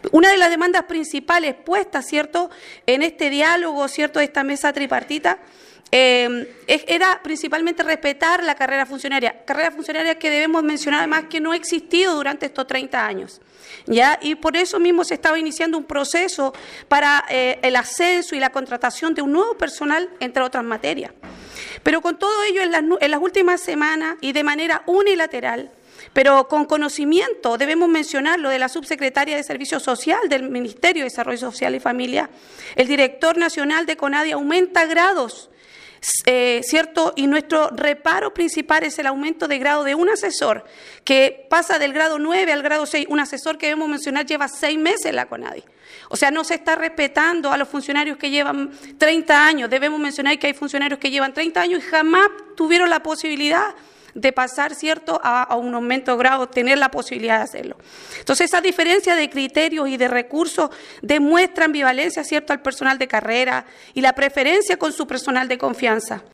Una de las demandas principales puestas, ¿cierto?, en este diálogo, ¿cierto?, de esta mesa tripartita, era principalmente respetar la carrera funcionaria que debemos mencionar además que no ha existido durante estos 30 años, ¿ya? Y por eso mismo se estaba iniciando un proceso para el ascenso y la contratación de un nuevo personal, entre otras materias. Pero con todo ello, en las últimas semanas y de manera unilateral, pero con conocimiento, debemos mencionarlo, de la subsecretaria de Servicio Social del Ministerio de Desarrollo Social y Familia, el director nacional de CONADI aumenta grados, ¿cierto? Y nuestro reparo principal es el aumento de grado de un asesor, que pasa del grado 9 al grado 6, un asesor que debemos mencionar lleva 6 meses en la CONADI. O sea, no se está respetando a los funcionarios que llevan 30 años. Debemos mencionar que hay funcionarios que llevan 30 años y jamás tuvieron la posibilidad de pasar, ¿cierto?, a un aumento de grado, tener la posibilidad de hacerlo. Entonces, esa diferencia de criterios y de recursos demuestra ambivalencia, ¿cierto?, al personal de carrera y la preferencia con su personal de confianza.